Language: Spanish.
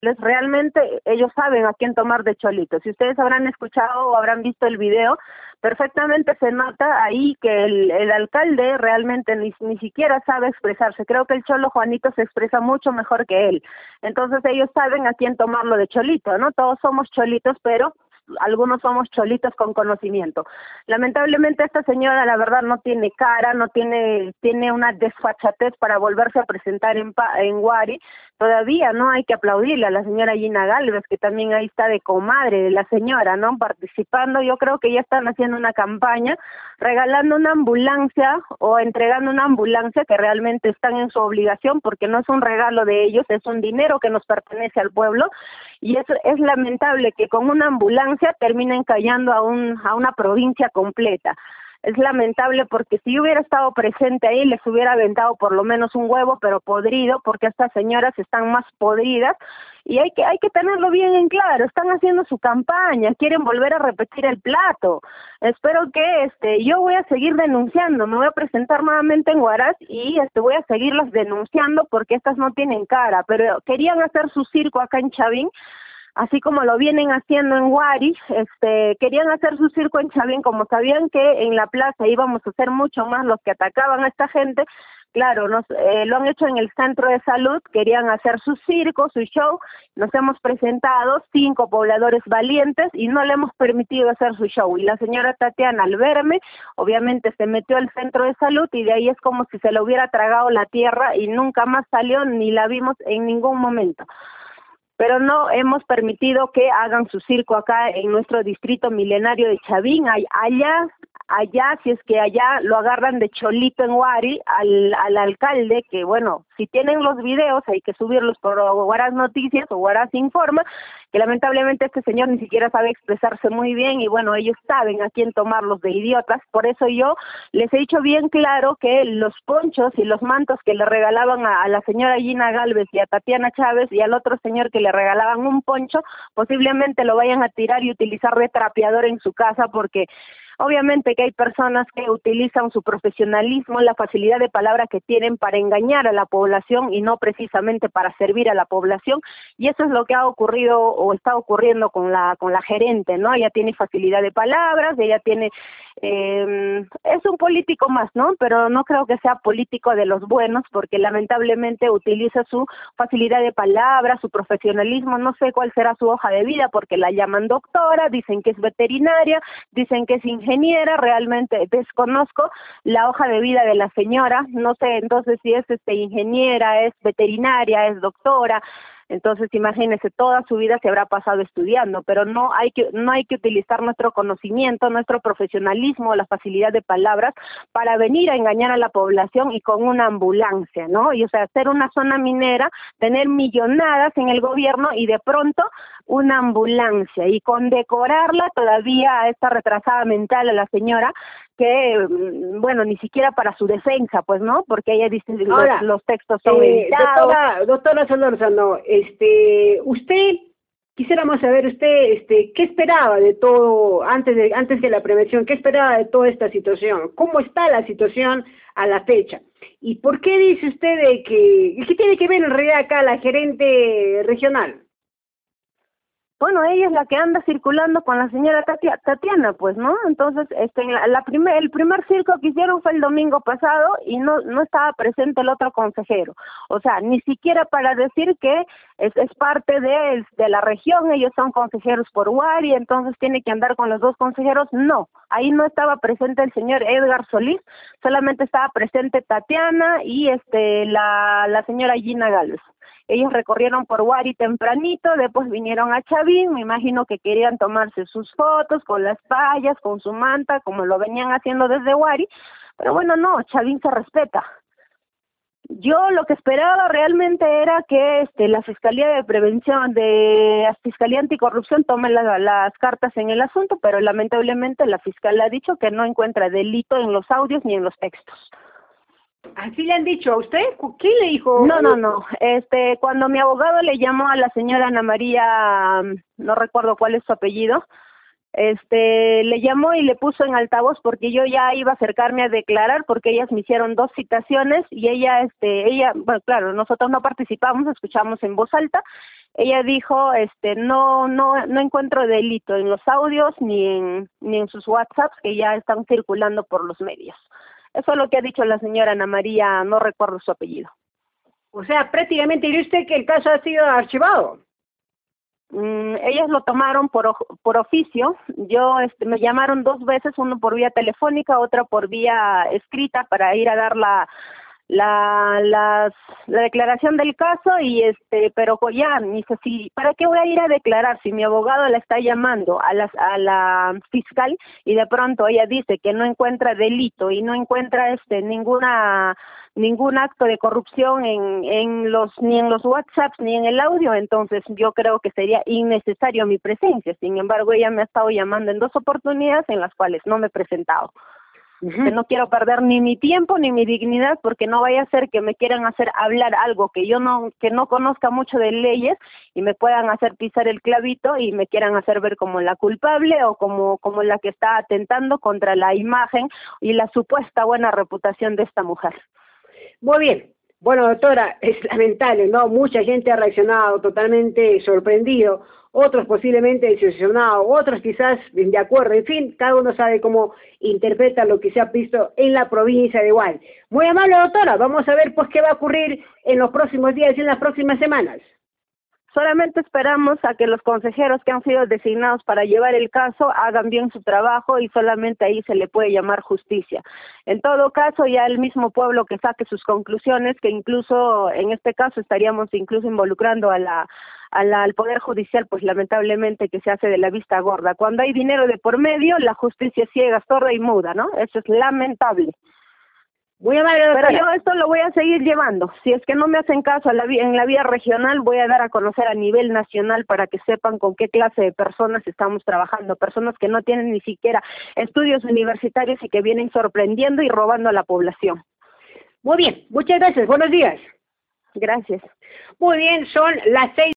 realmente ellos saben a quién tomar de cholito. Si ustedes habrán escuchado o habrán visto el video, perfectamente se nota ahí que el alcalde realmente ni siquiera sabe expresarse. Creo que el cholo Juanito se expresa mucho mejor que él. Entonces ellos saben a quién tomarlo de cholito, ¿no? Todos somos cholitos, pero algunos somos cholitos con conocimiento. Lamentablemente esta señora, la verdad, no tiene cara, tiene una desfachatez para volverse a presentar en Guari. Todavía no hay que aplaudirle a la señora Gina Gálvez, que también ahí está de comadre de la señora, ¿no? Participando. Yo creo que ya están haciendo una campaña, regalando una ambulancia o entregando una ambulancia, que realmente están en su obligación, porque no es un regalo de ellos, es un dinero que nos pertenece al pueblo, y es lamentable que con una ambulancia terminen callando a una provincia completa. Es lamentable porque si yo hubiera estado presente ahí les hubiera aventado por lo menos un huevo, pero podrido, porque estas señoras están más podridas y hay que tenerlo bien en claro. Están haciendo su campaña, quieren volver a repetir el plato. Espero que yo voy a seguir denunciando, me voy a presentar nuevamente en Huaraz y voy a seguirlas denunciando porque estas no tienen cara, pero querían hacer su circo acá en Chavín, así como lo vienen haciendo en Guari. Querían hacer su circo en Chavín, como sabían que en la plaza íbamos a ser mucho más los que atacaban a esta gente. Claro, lo han hecho en el centro de salud, querían hacer su circo, su show, nos hemos presentado 5 pobladores valientes y no le hemos permitido hacer su show. Y la señora Tatiana, al verme, obviamente se metió al centro de salud y de ahí es como si se le hubiera tragado la tierra y nunca más salió ni la vimos en ningún momento. Pero no hemos permitido que hagan su circo acá en nuestro distrito milenario de Chavín. Allá, si es que allá lo agarran de cholito en Guari, al alcalde, que bueno, si tienen los videos hay que subirlos por Huaraz Noticias o Huaraz Informa, que lamentablemente este señor ni siquiera sabe expresarse muy bien y bueno, ellos saben a quién tomarlos de idiotas. Por eso yo les he dicho bien claro que los ponchos y los mantos que le regalaban a la señora Gina Gálvez y a Tatiana Chávez y al otro señor que le regalaban un poncho, posiblemente lo vayan a tirar y utilizar de trapeador en su casa, porque obviamente que hay personas que utilizan su profesionalismo, la facilidad de palabra que tienen para engañar a la población y no precisamente para servir a la población, y eso es lo que ha ocurrido o está ocurriendo con la gerente, ¿no? Ella tiene facilidad de palabras, ella tiene es un político más, ¿no? Pero no creo que sea político de los buenos, porque lamentablemente utiliza su facilidad de palabras, su profesionalismo. No sé cuál será su hoja de vida, porque la llaman doctora, dicen que es veterinaria, dicen que es ingeniera. Realmente desconozco la hoja de vida de la señora, no sé entonces si es ingeniera, es veterinaria, es doctora. Entonces, imagínese, toda su vida se habrá pasado estudiando, pero no hay que utilizar nuestro conocimiento, nuestro profesionalismo, la facilidad de palabras para venir a engañar a la población y con una ambulancia, ¿no? Y o sea, hacer una zona minera, tener millonadas en el gobierno y de pronto una ambulancia y condecorarla todavía a esta retrasada mental, a la señora, que, bueno, ni siquiera para su defensa, pues, ¿no? Porque ella dice los textos son editados. Doctora Solórzano, usted, quisiéramos saber usted, ¿qué esperaba de todo antes de la prevención? ¿Qué esperaba de toda esta situación? ¿Cómo está la situación a la fecha? ¿Y por qué dice usted qué tiene que ver en realidad acá la gerente regional? Bueno, ella es la que anda circulando con la señora Tatiana, pues, ¿no? Entonces, el primer circo que hicieron fue el domingo pasado y no estaba presente el otro consejero. O sea, ni siquiera para decir que es parte de la región, ellos son consejeros por Guari, entonces tiene que andar con los 2 consejeros. No, ahí no estaba presente el señor Edgar Solís, solamente estaba presente Tatiana y la señora Gina Gálvez. Ellos recorrieron por Guari tempranito, después vinieron a Chavín, me imagino que querían tomarse sus fotos con las payas, con su manta, como lo venían haciendo desde Guari, pero bueno, no, Chavín se respeta. Yo lo que esperaba realmente era que la Fiscalía de Prevención, de la Fiscalía Anticorrupción tome las cartas en el asunto, pero lamentablemente la fiscal ha dicho que no encuentra delito en los audios ni en los textos. ¿Así le han dicho a usted? ¿Quién le dijo? No. Cuando mi abogado le llamó a la señora Ana María, no recuerdo cuál es su apellido, le llamó y le puso en altavoz porque yo ya iba a acercarme a declarar porque ellas me hicieron 2 citaciones y ella, bueno, claro, nosotros no participamos, escuchamos en voz alta. Ella dijo, no encuentro delito en los audios ni en sus WhatsApps que ya están circulando por los medios. Eso es lo que ha dicho la señora Ana María, no recuerdo su apellido. O sea, prácticamente dice usted que el caso ha sido archivado. Ellos lo tomaron por oficio. Me llamaron 2 veces, uno por vía telefónica, otra por vía escrita para ir a dar la declaración del caso pero ya ni sé si para qué voy a ir a declarar si mi abogado la está llamando a la fiscal y de pronto ella dice que no encuentra delito y no encuentra ningún acto de corrupción ni en los WhatsApps ni en el audio. Entonces yo creo que sería innecesario mi presencia. Sin embargo, ella me ha estado llamando en 2 oportunidades en las cuales no me he presentado. Que no quiero perder ni mi tiempo ni mi dignidad porque no vaya a ser que me quieran hacer hablar algo que no conozca mucho de leyes y me puedan hacer pisar el clavito y me quieran hacer ver como la culpable o como la que está atentando contra la imagen y la supuesta buena reputación de esta mujer. Muy bien. Bueno, doctora, es lamentable, ¿no? Mucha gente ha reaccionado totalmente sorprendido, otros posiblemente decepcionados, otros quizás de acuerdo, en fin, cada uno sabe cómo interpreta lo que se ha visto en la provincia de Huaral. Muy amable, doctora, vamos a ver pues qué va a ocurrir en los próximos días y en las próximas semanas. Solamente esperamos a que los consejeros que han sido designados para llevar el caso hagan bien su trabajo y solamente ahí se le puede llamar justicia. En todo caso, ya el mismo pueblo que saque sus conclusiones, que incluso en este caso estaríamos incluso involucrando al Poder Judicial, pues lamentablemente que se hace de la vista gorda. Cuando hay dinero de por medio, la justicia es ciega, sorda y muda, ¿no? Eso es lamentable. Muy amable, doctora. Pero yo esto lo voy a seguir llevando. Si es que no me hacen caso en la vía regional, voy a dar a conocer a nivel nacional para que sepan con qué clase de personas estamos trabajando. Personas que no tienen ni siquiera estudios universitarios y que vienen sorprendiendo y robando a la población. Muy bien, muchas gracias. Buenos días. Gracias. Muy bien, son las 6.